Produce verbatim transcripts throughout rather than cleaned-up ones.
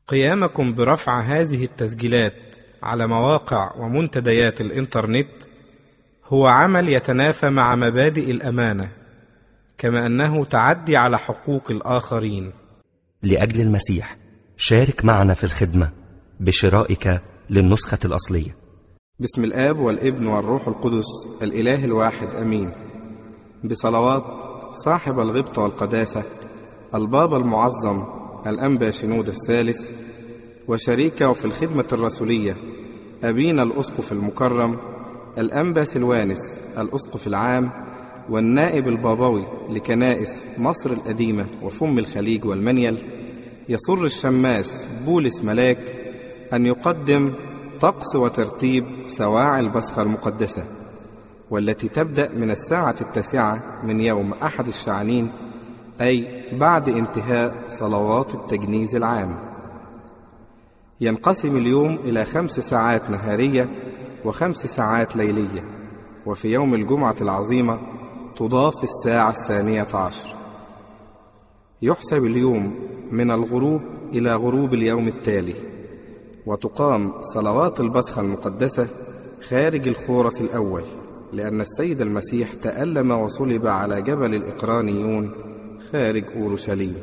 قيامكم برفع هذه التسجيلات على مواقع ومنتديات الإنترنت هو عمل يتنافى مع مبادئ الأمانة، كما أنه تعدي على حقوق الآخرين. لأجل المسيح شارك معنا في الخدمة بشرائك للنسخة الأصلية. بسم الآب والابن والروح القدس الإله الواحد أمين. بصلوات صاحب الغبطة والقداسة البابا المعظم الأنبا شنود الثالث، وشريكه في الخدمة الرسولية أبينا الأسقف المكرم الأنبا سلوانس الأسقف العام والنائب البابوي لكنائس مصر القديمة وفم الخليج والمنيل، يسر الشماس بولس ملاك أن يقدم طقس وترتيب سواعي البصخة المقدسة، والتي تبدأ من الساعة التاسعة من يوم أحد الشعانين، أي بعد انتهاء صلوات التجنيز العام. ينقسم اليوم إلى خمس ساعات نهارية وخمس ساعات ليلية، وفي يوم الجمعة العظيمة تضاف الساعة الثانية عشر. يحسب اليوم من الغروب إلى غروب اليوم التالي، وتقام صلوات البصخة المقدسة خارج الخورس الأول، لأن السيد المسيح تألم وصلب على جبل الإقرانيون خارج أورشليم.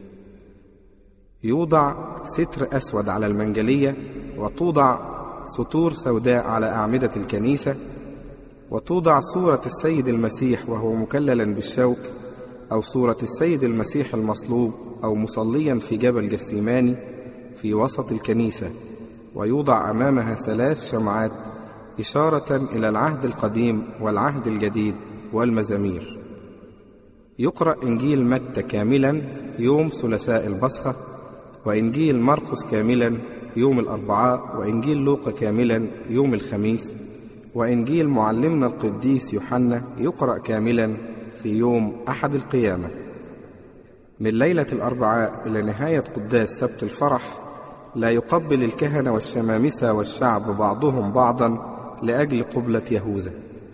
يوضع ستر أسود على المنجلية، وتوضع سطور سوداء على أعمدة الكنيسة، وتوضع صورة السيد المسيح وهو مكللا بالشوك، أو صورة السيد المسيح المصلوب أو مصليا في جبل جسيماني في وسط الكنيسة، ويوضع أمامها ثلاث شمعات إشارة إلى العهد القديم والعهد الجديد والمزامير. يقرأ إنجيل متى كاملا يوم ثلاثاء البصخة، وإنجيل مرقس كاملا يوم الأربعاء، وإنجيل لوقا كاملا يوم الخميس، وإنجيل معلمنا القديس يوحنا يقرأ كاملا في يوم أحد القيامة. من ليلة الأربعاء إلى نهاية قداس سبت الفرح لا يقبل الكهنة والشمامسة والشعب بعضهم بعضا لأجل قبلة يهوذا.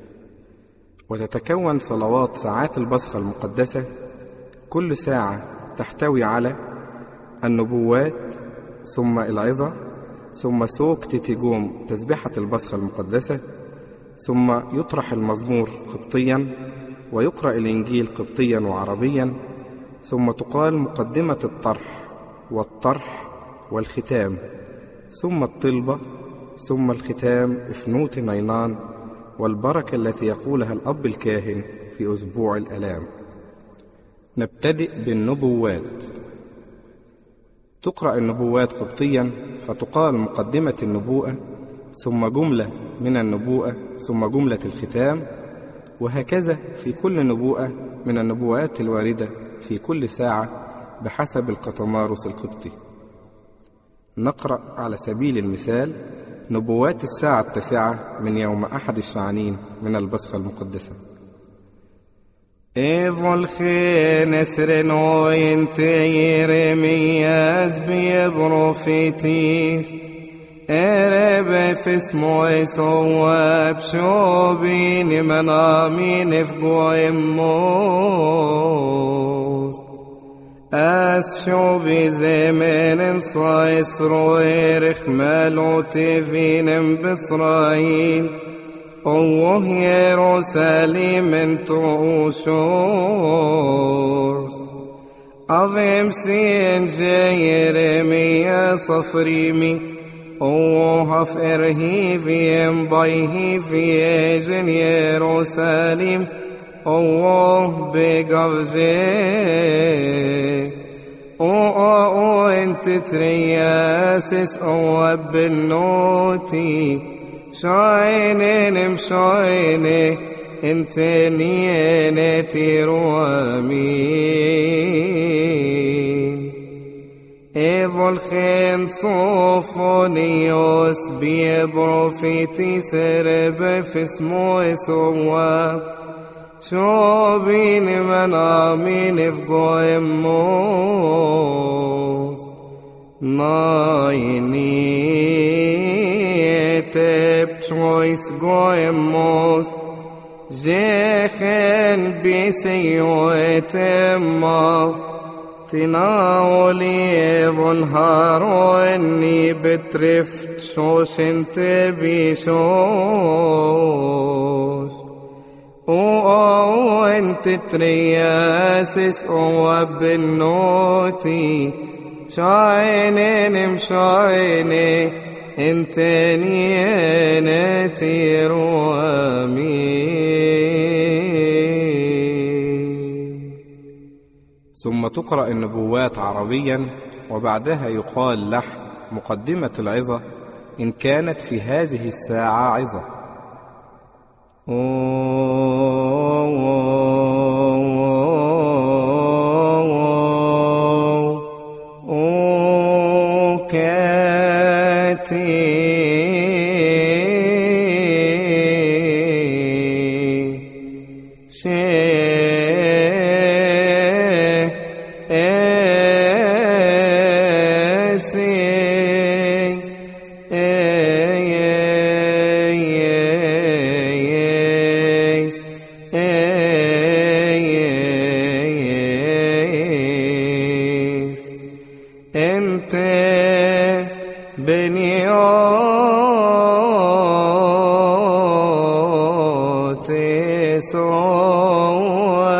وتتكون صلوات ساعات البصخة المقدسة كل ساعة تحتوي على النبوات، ثم العظة، ثم سوق تيتيجوم تسبحة البصخة المقدسة، ثم يطرح المزمور قبطيا، ويقرأ الإنجيل قبطيا وعربيا، ثم تقال مقدمة الطرح والطرح والختام، ثم الطلبة، ثم الختام إفنوت نينان والبركة التي يقولها الأب الكاهن في أسبوع الآلام. نبتدئ بالنبوات. تقرأ النبوات قبطيا، فتقال مقدمة النبوءة، ثم جملة من النبوءة، ثم جملة الختام، وهكذا في كل نبوءة من النبوات الواردة في كل ساعة بحسب القطمارس القبطي. نقرأ على سبيل المثال نبوات الساعة التاسعة من يوم أحد الشعانين من البصخة المقدسة. إيفول خين سرنو ينتير مياز بيبروفيتيس إرب في اسمو يسوى بشوبين منامين فقو يموست أس شوبي زمن صايسرو إرخ مالو تفين بإسرائيل أوه يروساليم انتو شورس أفهم سين جيرميا صفريمي أوه هفره فيهم بايه في اجن يروساليم أوه بقفجي أوه أوه انت ترياسس أوه بنوتي شاينين مشايني انتني تيروامين ايفول خين صوفونيوس بيبروفيتي سرب في اسمو يسوى شوبين منامين فقو يموس نايني تبتشويس قويموس جيخن بيسيوة ماف تناولي ظنهارو اني بترفت شوش انت بيشوش او انت ترياسس او بنوتي شايني مشايني انت نينتي روامي. ثم تقرأ النبوات عربيا وبعدها يقال لحن مقدمة العظة إن كانت في هذه الساعة عظة. انت بنيوت سوى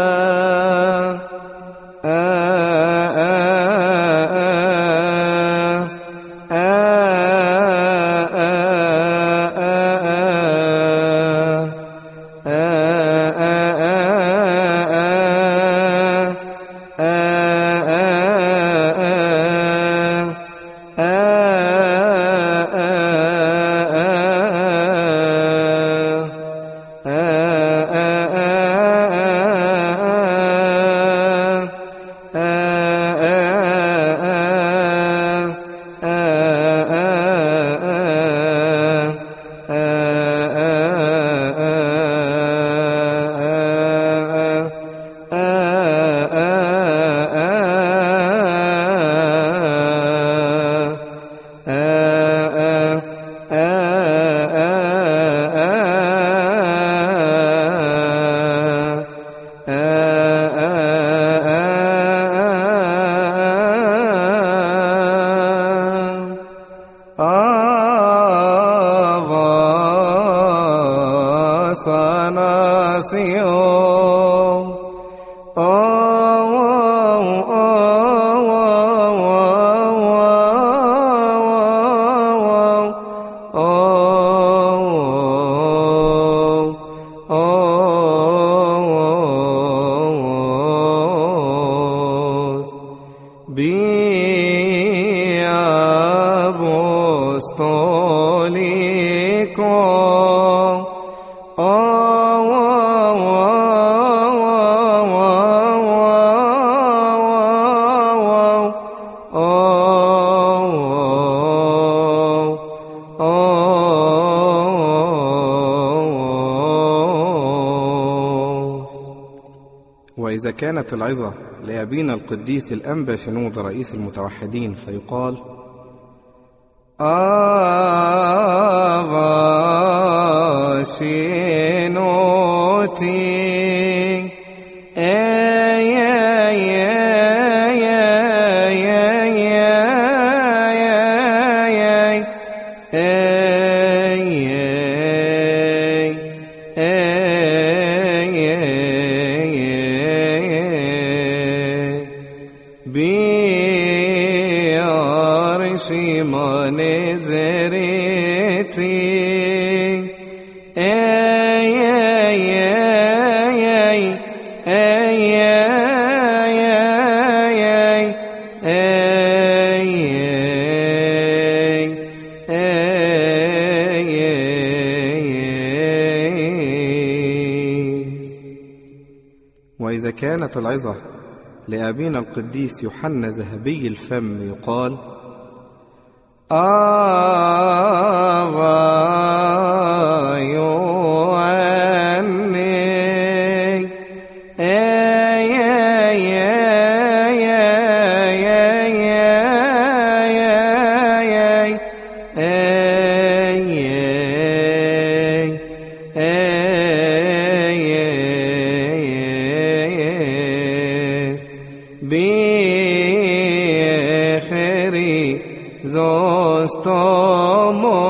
وإذا كانت العظة لأبينا القديس الأنبا شنود رئيس المتوحدين فيقال آغا شنوتي بعرشي ما نزرتي اي اي اي اي وإذا كانت العظة لأبينا القديس يوحنا ذهبي الفم يقال آغا يواني اي اي اي eri zostomo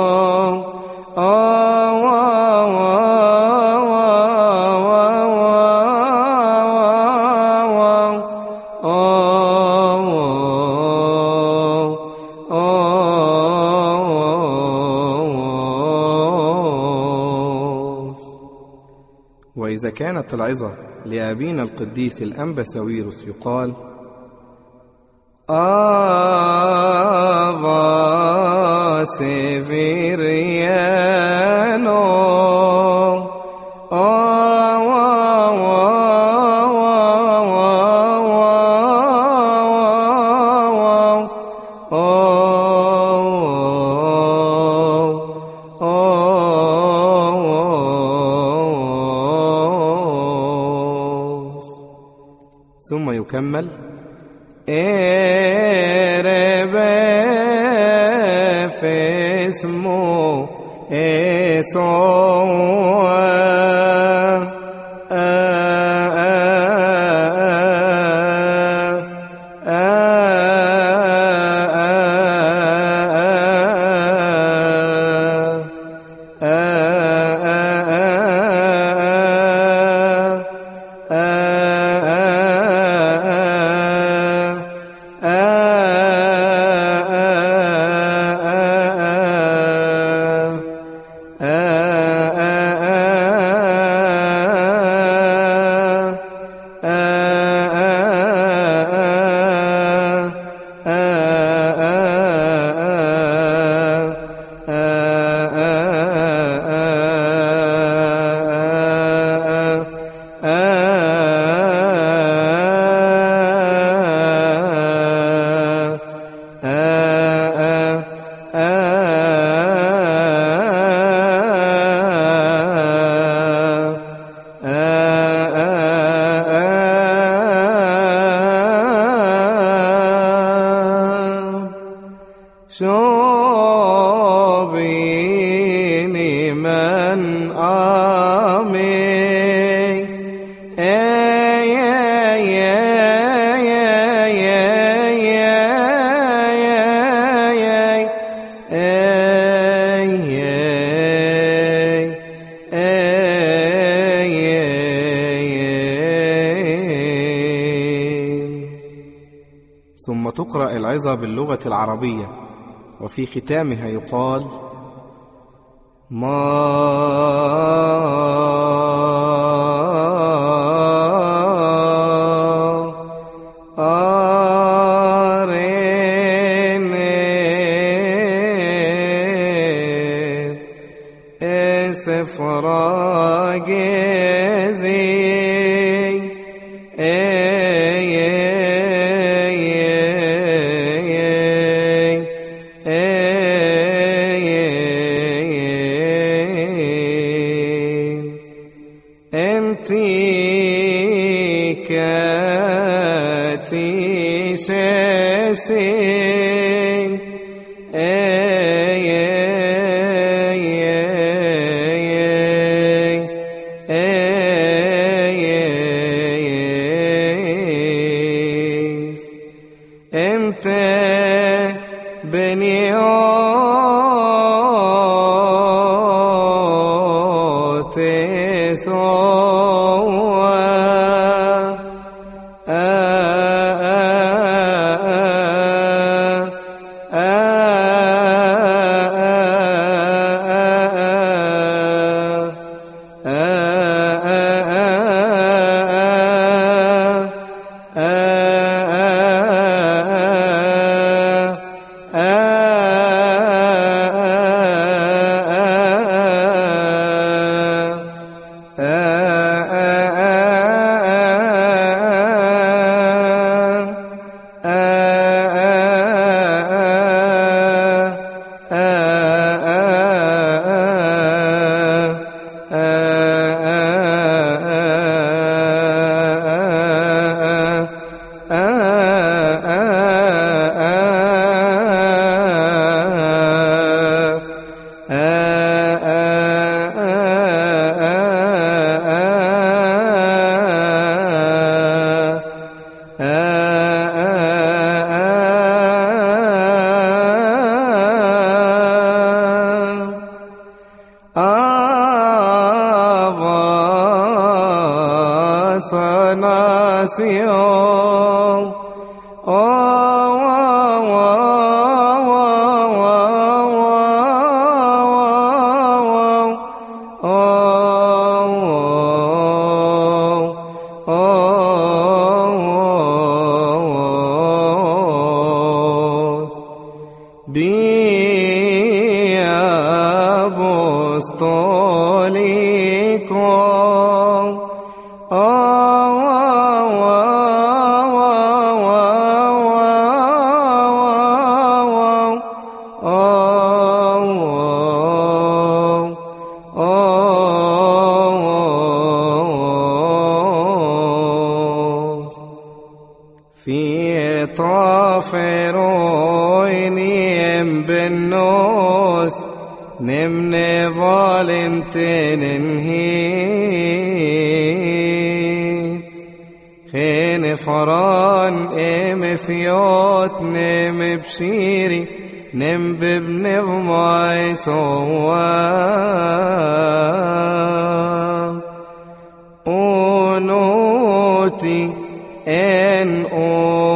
وإذا كانت العظة لأبينا القديس الأنبا ساويرس يقال: آفا سيفيريانو ثم يكمل: إربا في اسمه إسوى شوبيني من آمي ثم تقرأ العظة باللغة العربية، وفي ختامها يقال: ما أرني اسفراجزي انتي كاتي شاسي انت بنيوت سوى آه بأبوستوليكم في طافروينيم بالنوس نمني فالنتين انهيت خين فران ام ثيوت نم بشيري نم ببن فماي سوام اونوتي ان او